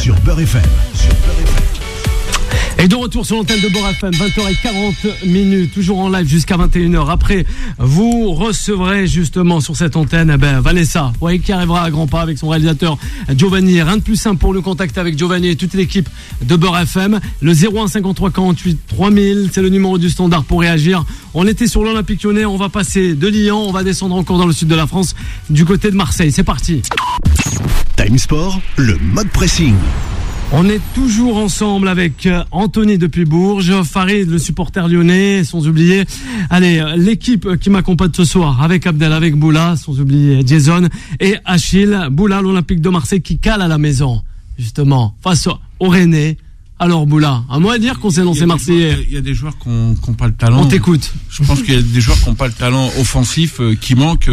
Et de retour sur l'antenne de Beurre FM, 20h40, toujours en live jusqu'à 21h. Après, vous recevrez justement sur cette antenne Vanessa, qui arrivera à grands pas avec son réalisateur Giovanni. Rien de plus simple pour le contact avec Giovanni et toute l'équipe de Beurre FM. Le 01 53 48 3000, c'est le numéro du standard pour réagir. On était sur l'Olympique Lyonnais, on va passer de Lyon, on va descendre encore dans le sud de la France, du côté de Marseille. C'est parti. Time Sport, le mode pressing. On est toujours ensemble avec Anthony depuis Bourges, Farid, le supporter lyonnais, sans oublier, l'équipe qui m'accompagne ce soir, avec Abdel, avec Boula, sans oublier Jason et Achille. Boula, l'Olympique de Marseille qui cale à la maison, justement, face au Rennais. Alors Boula, un mot à dire concernant ces Marseillais? Il y a des joueurs qui n'ont pas le talent. On t'écoute. Je pense qu'il y a des joueurs qui n'ont pas le talent offensif, qui manque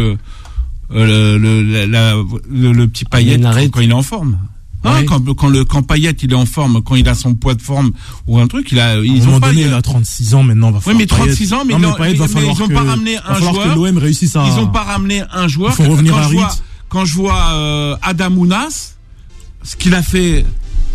le petit Payet quand il est en forme. Oui. Quand Payet il est en forme, quand il a son poids de forme ou un truc, il a 36 ans maintenant, va falloir. Oui, mais 36 ans, mais ils ont pas ramené un joueur. Que l'OM réussisse à. Ils ont pas ramené un joueur. Il faut revenir à quand je vois Adam Ounas, ce qu'il a fait,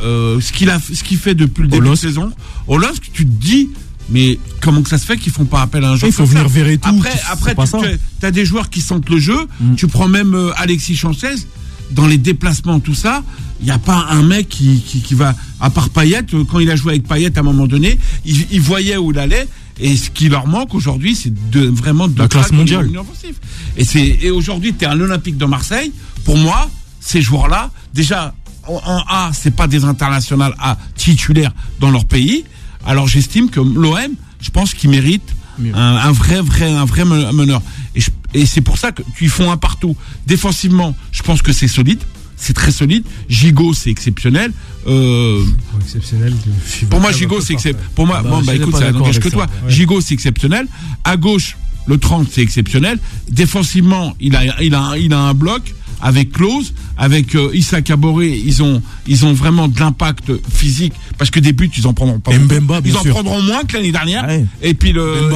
ce qu'il fait depuis le début de saison, au LOSC, tu te dis. Mais comment que ça se fait qu'ils font pas appel à un joueur? Il faut venir verrer tout. Après, t'as des joueurs qui sentent le jeu. Tu prends même Alexis Sanchez. Dans les déplacements, tout ça, il n'y a pas un mec qui va, à part Payet, quand il a joué avec Payet à un moment donné, il voyait où il allait, et ce qui leur manque aujourd'hui, c'est vraiment de la classe mondiale. Et aujourd'hui, tu es à l'Olympique de Marseille, pour moi, ces joueurs-là, déjà, en A, c'est pas des internationales A titulaires dans leur pays, alors j'estime que l'OM, je pense qu'il mérite un vrai meneur. Et c'est pour ça qu'ils font un partout. Défensivement, je pense que c'est solide. C'est très solide. Gigot, c'est exceptionnel. Exceptionnel. Pour moi, Gigot, c'est exceptionnel. Pour moi, écoute, ça n'engage que toi. Ouais. Gigot, c'est exceptionnel. À gauche, le 30, c'est exceptionnel. Défensivement, il a un bloc. Avec Klose, avec Issa Kaboré, ils ont vraiment de l'impact physique parce que des buts ils en prendront pas. Mbemba, ils en prendront moins que l'année dernière. Ouais. Et puis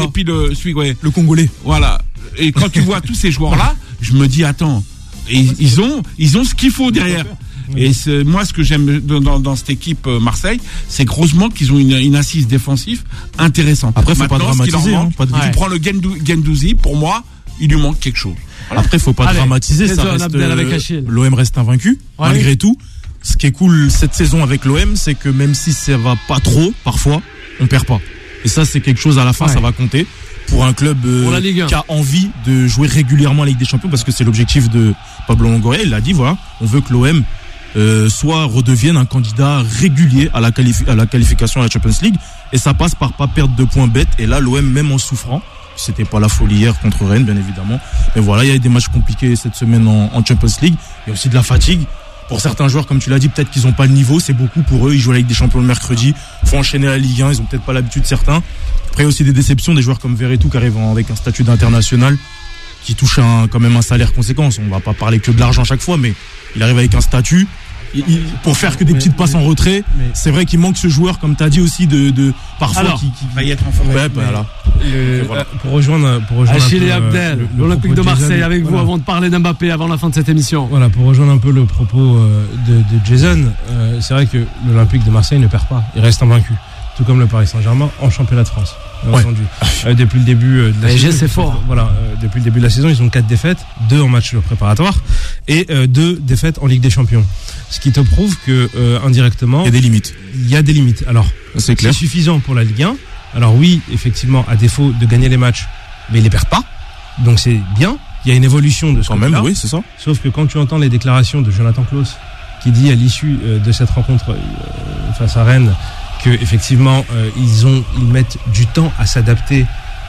le Congolais. Voilà. Et quand tu vois tous ces joueurs là, je me dis attends, ils ont ce qu'il faut derrière. Et moi, ce que j'aime dans cette équipe Marseille, c'est grossement qu'ils ont une assise défensive intéressante. Après, faut pas dramatiser. Tu prends le Guendouzi, pour moi, il lui manque quelque chose. Voilà. Après, faut pas dramatiser. L'OM reste invaincu, malgré tout. Ce qui est cool cette saison avec l'OM, c'est que même si ça va pas trop, parfois, on perd pas. Et ça, c'est quelque chose à la fin, ça va compter. Pour un club qui a envie de jouer régulièrement la Ligue des Champions, parce que c'est l'objectif de Pablo Longoria. Il a dit, voilà, on veut que l'OM redevienne un candidat régulier à la qualification à la Champions League. Et ça passe par pas perdre de points bêtes. Et là, l'OM, même en souffrant, c'était pas la folie hier contre Rennes, bien évidemment. Mais voilà, il y a eu des matchs compliqués cette semaine en Champions League. Il y a aussi de la fatigue. Pour certains joueurs, comme tu l'as dit, peut-être qu'ils n'ont pas le niveau, c'est beaucoup pour eux. Ils jouent la Ligue des Champions le mercredi, faut enchaîner la Ligue 1, ils ont peut-être pas l'habitude certains. Après, il y a aussi des déceptions, des joueurs comme Verretou qui arrivent avec un statut d'international, qui touche quand même un salaire conséquent. On va pas parler que de l'argent chaque fois, mais il arrive avec un statut. Pour faire que des petites passes en retrait, c'est vrai qu'il manque ce joueur, comme tu as dit aussi, de parfois qui va y être en forme. Pour rejoindre Achille et Abdel, l'Olympique de Marseille, avec vous avant de parler d'Mbappé avant la fin de cette émission. Voilà, pour rejoindre un peu le propos de Jason, c'est vrai que l'Olympique de Marseille ne perd pas, il reste invaincu, tout comme le Paris Saint-Germain en championnat de France. Entendu. Depuis le début de la saison, c'est fort. Voilà, depuis le début de la saison, ils ont 4 défaites, 2 en match préparatoire et 2 défaites en Ligue des Champions. Ce qui te prouve que indirectement, il y a des limites. Il y a des limites. Alors, c'est clair. C'est suffisant pour la Ligue 1. Alors oui, effectivement, à défaut de gagner les matchs, mais ils les perdent pas. Donc c'est bien. Il y a une évolution de ce côté-là. Quand même, oui, c'est ça. Sauf que quand tu entends les déclarations de Jonathan Klaus, qui dit à l'issue de cette rencontre face à Rennes que effectivement ils mettent du temps à s'adapter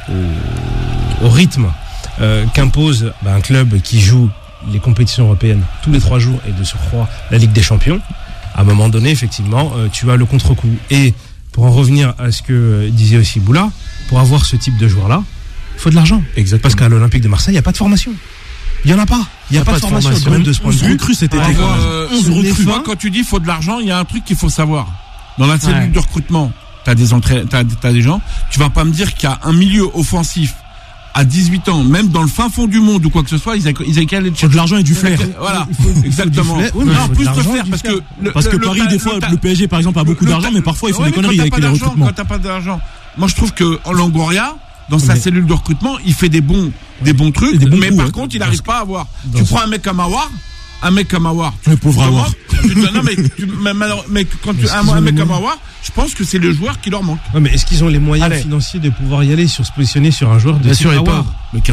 au rythme qu'impose un club qui joue les compétitions européennes tous les 3 jours et de surcroît la Ligue des Champions. À un moment donné, effectivement, tu as le contre-coup. Et pour en revenir à ce que disait aussi Boula, pour avoir ce type de joueur-là, il faut de l'argent. Exactement. Parce qu'à l'Olympique de Marseille, il n'y a pas de formation. Il n'y en a pas. Il n'y a pas de formation. Même de ce point de vue, c'était 11 recrues. Moi, quand tu dis qu'il faut de l'argent, il y a un truc qu'il faut savoir. Dans la cellule de recrutement, t'as des gens. Tu vas pas me dire qu'il y a un milieu offensif à 18 ans, même dans le fin fond du monde ou quoi que ce soit, ils avaient qu'à aller chercher de l'argent et du flair. Voilà, exactement. Non, plus de flair parce que Paris, des fois, le PSG par exemple a beaucoup d'argent, mais parfois ils font des conneries avec les recrutements. Quand t'as pas d'argent, moi je trouve que Longoria, dans sa cellule de recrutement, il fait des bons trucs, mais par contre, il n'arrive pas à avoir. Tu prends un mec comme Aouar. Le pauvre Aouar. Mais quand tu as un mec comme Aouar, je pense que c'est le joueur qui leur manque. Ouais, mais est-ce qu'ils ont les moyens financiers de pouvoir y aller se positionner sur un joueur de type Aouar?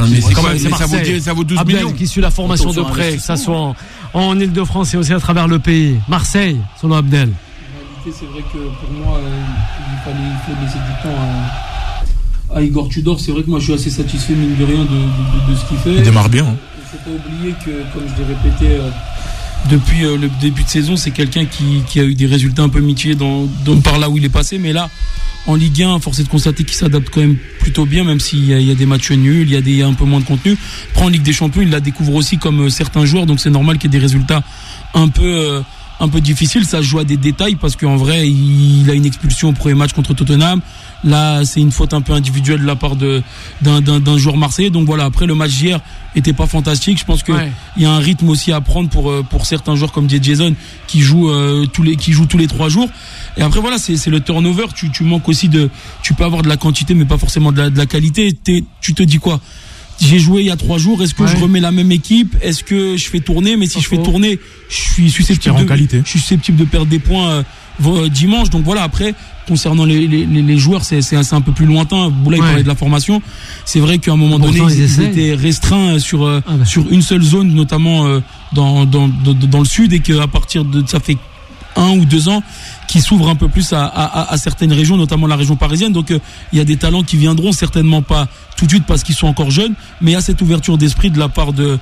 Ça vaut 12 millions. Qui suit la formation de près, que ça soit en Ile-de-France et aussi à travers le pays. Marseille, selon Abdel. En réalité, c'est vrai que pour moi, il faut laisser du temps à Igor Tudor. C'est vrai que moi, je suis assez satisfait, mine de rien, de ce qu'il fait. Il démarre bien. Il ne faut pas oublier que, comme je l'ai répété depuis le début de saison, c'est quelqu'un qui a eu des résultats un peu mitigés par là où il est passé. Mais là, en Ligue 1, force est de constater qu'il s'adapte quand même plutôt bien, même s'il y a des matchs nuls, il y a un peu moins de contenu. Après, en Ligue des Champions, il la découvre aussi comme certains joueurs, donc c'est normal qu'il y ait des résultats un peu difficiles. Ça se joue à des détails parce qu'en vrai, il a une expulsion au premier match contre Tottenham. Là, c'est une faute un peu individuelle de la part d'un joueur marseillais. Donc voilà, après le match d'hier était pas fantastique. Je pense que il y a un rythme aussi à prendre pour certains joueurs comme Jason qui jouent tous les 3 jours. Et après voilà, c'est le turnover. Tu manques aussi tu peux avoir de la quantité mais pas forcément de la qualité. Tu te dis quoi? J'ai joué il y a 3 jours. Est-ce que je remets la même équipe? Est-ce que je fais tourner? Mais si je fais tourner, je suis susceptible de perdre des points dimanche. Donc voilà, après concernant les joueurs, c'est un peu plus lointain. Boula il parlait de la formation. C'est vrai qu'à un moment donné, ils étaient restreints sur une seule zone, notamment dans le sud, et qu'à partir de ça fait 1 ou 2 ans qui s'ouvrent un peu plus à certaines régions, notamment la région parisienne. Donc il y a des talents qui viendront, certainement pas tout de suite parce qu'ils sont encore jeunes, mais il y a cette ouverture d'esprit de la part de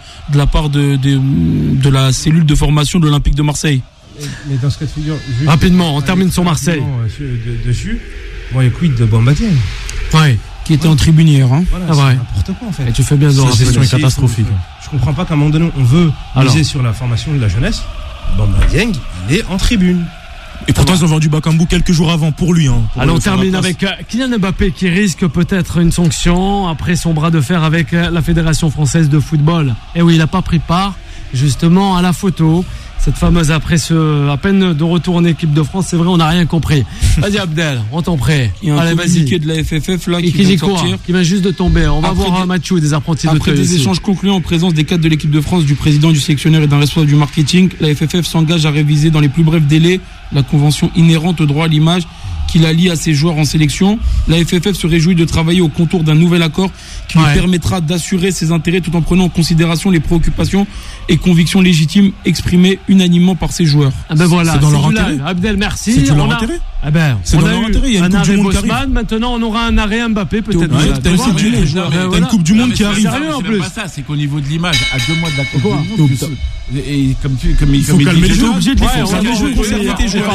la cellule de formation de l'Olympique de Marseille. Mais dans ce cas de figure, rapidement, on termine sur Marseille. Dessus, bon, il y a quid de Bamba Dieng. Qui était en tribune hier. Voilà, c'est n'importe quoi en fait. Et tu fais bien de rappeler. La gestion est catastrophique. Je comprends pas qu'à un moment donné, on veut miser sur la formation de la jeunesse. Bamba Dieng, il est en tribune. Et pourtant, ils ont vendu Bakambu quelques jours avant pour lui. Alors, on termine avec Kylian Mbappé qui risque peut-être une sanction après son bras de fer avec la Fédération française de football. Et oui, il n'a pas pris part justement à la photo. Cette fameuse après à peine de retour en équipe de France, c'est vrai, on n'a rien compris. Vas-y Abdel, on t'en prie. Il y a un communiqué de la FFF là qui vient de sortir. Qui vient juste de tomber. On va voir Mathieu des apprentis de Après des échanges concluants en présence des cadres de l'équipe de France, du président, du sélectionneur et d'un responsable du marketing, la FFF s'engage à réviser dans les plus brefs délais la convention inhérente au droit à l'image qui la lie à ses joueurs en sélection. La FFF se réjouit de travailler au contour d'un nouvel accord qui lui permettra d'assurer ses intérêts tout en prenant en considération les préoccupations et convictions légitimes exprimées une unanimement par ses joueurs. Ah ben voilà, c'est dans leur intérêt. Abdel, merci. C'est dans leur intérêt. Ah ben, c'est dans leur intérêt. Il y a une Coupe du Monde qui arrive. Maintenant, on aura un arrêt Mbappé peut-être. T'as une Coupe du Monde qui arrive. Sérieux en plus. C'est pas ça, c'est qu'au niveau de l'image, à 2 mois de la Coupe du Monde, et comme il faut calmer les jeux. Obligé de les faire.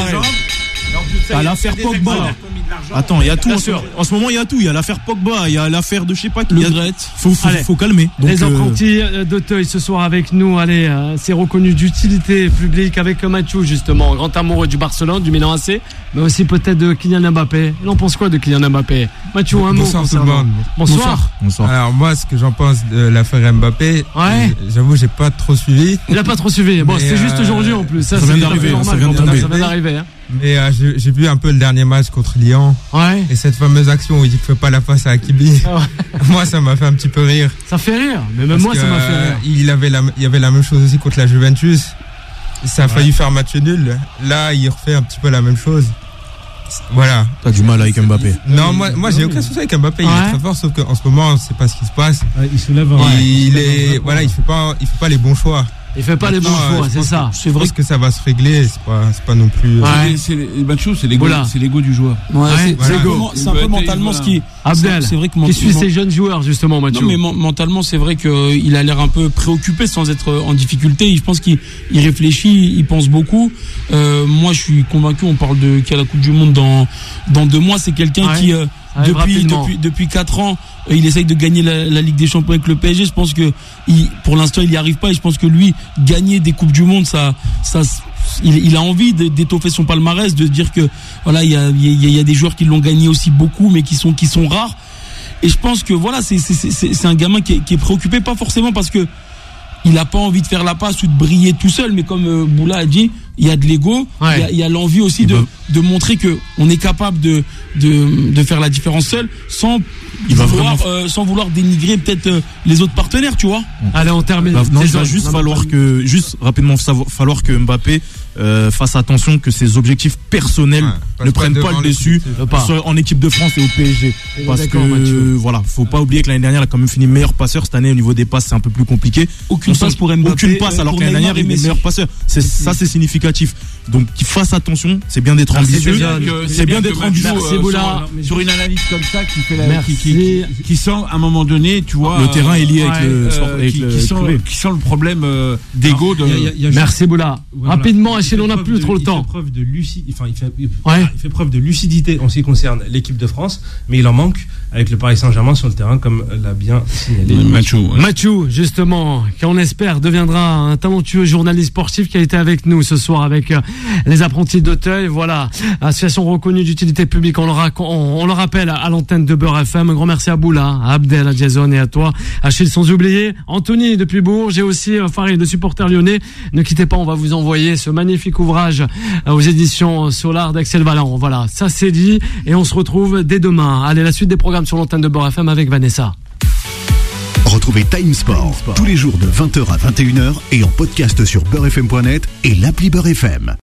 T'as l'affaire Pogba. Attends, il y a tout en ce moment, il y a tout. Il y a l'affaire Pogba, il y a l'affaire de je sais pas qui. Faut calmer. Les apprentis d'Auteuil ce soir avec nous. Allez, c'est reconnu d'utilité publique avec Mathieu justement, grand amoureux du Barcelone, du Milan AC, mais aussi peut-être de Kylian Mbappé. Il en pense quoi de Kylian Mbappé? Mathieu, un mot. Bonsoir tout le monde. Bonsoir. Alors moi, ce que j'en pense de l'affaire Mbappé, j'avoue, j'ai pas trop suivi. Il a pas trop suivi. Bon, c'est juste aujourd'hui en plus. Ça vient d'arriver. Ça vient d'arriver. Mais j'ai vu un peu le dernier match contre Lyon. Ouais. Et cette fameuse action où il fait pas la passe à Hakimi. Moi, ça m'a fait un petit peu rire. Ça fait rire. Mais même moi, ça m'a fait rire. Il y avait la même chose aussi contre la Juventus. Ça a failli faire match nul. Là, il refait un petit peu la même chose. Voilà. T'as du mal avec Mbappé? Non, moi j'ai aucun souci avec Mbappé. Il est très fort, sauf qu'en ce moment, on sait pas ce qui se passe. Il se lève. Il fait pas les bons choix. Il fait pas les bons choix, c'est ça. C'est vrai que ça va se régler, c'est pas non plus. C'est l'ego du joueur. C'est un peu mentalement ce qui. Abdel, c'est vrai que qui suit ces jeunes joueurs justement, Mathieu. Non, mais mentalement, c'est vrai qu'il a l'air un peu préoccupé sans être en difficulté. Je pense qu'il réfléchit, il pense beaucoup. Moi, je suis convaincu. On parle qu'il y a la Coupe du Monde dans 2 mois. C'est quelqu'un qui depuis 4 ans, il essaye de gagner la Ligue des Champions avec le PSG. Je pense que pour l'instant, il n'y arrive pas. Et je pense que lui, gagner des Coupes du Monde, il a envie d'étoffer son palmarès, de dire que voilà, il y a des joueurs qui l'ont gagné aussi beaucoup, mais qui sont rares. Et je pense que voilà, c'est un gamin qui est préoccupé, pas forcément parce que il a pas envie de faire la passe ou de briller tout seul, mais comme Boula a dit, il y a de l'ego, il y a l'envie aussi de montrer que on est capable de faire la différence seul, sans vouloir dénigrer peut-être les autres partenaires, tu vois. Allez, on termine. Il va juste rapidement falloir que Mbappé fasse attention que ses objectifs personnels ne prennent pas le dessus, soit en équipe de France et au PSG. Parce que voilà, faut pas oublier que l'année dernière, il a quand même fini meilleur passeur. Cette année, au niveau des passes, c'est un peu plus compliqué. Aucune passe pour Mbappé. Aucune passe, alors que l'année dernière, il est meilleur passeur. Ça, c'est significatif. Donc, qu'il fasse attention. C'est bien d'être ambitieux. C'est bien d'être ambitieux. Sur une analyse comme ça, qui sent à un moment donné, tu vois, le terrain est lié avec qui sent le problème d'ego. Merci Boula. Rapidement, Achille, on n'a plus trop le temps. Il fait preuve de lucidité en ce qui concerne l'équipe de France, mais il en manque avec le Paris Saint-Germain sur le terrain, comme l'a bien signalé Mathieu, justement, qui on espère deviendra un talentueux journaliste sportif, qui a été avec nous ce soir avec les apprentis d'Auteuil. Voilà, association reconnue d'utilité publique, on le rappelle à l'antenne de Beurre FM. Un grand merci à Boula, à Abdel, à Jason et à toi, Achille, sans oublier Anthony depuis Bourges, et aussi Farid, le supporter lyonnais. Ne quittez pas, on va vous envoyer ce magnifique ouvrage aux éditions Solar d'Axel Vallant. Voilà, ça c'est dit, et on se retrouve dès demain. Allez, la suite des programmes sur l'antenne de Beurre FM avec Vanessa. Retrouvez Time Sport tous les jours de 20h à 21h et en podcast sur beurrefm.net et l'appli Beurre FM.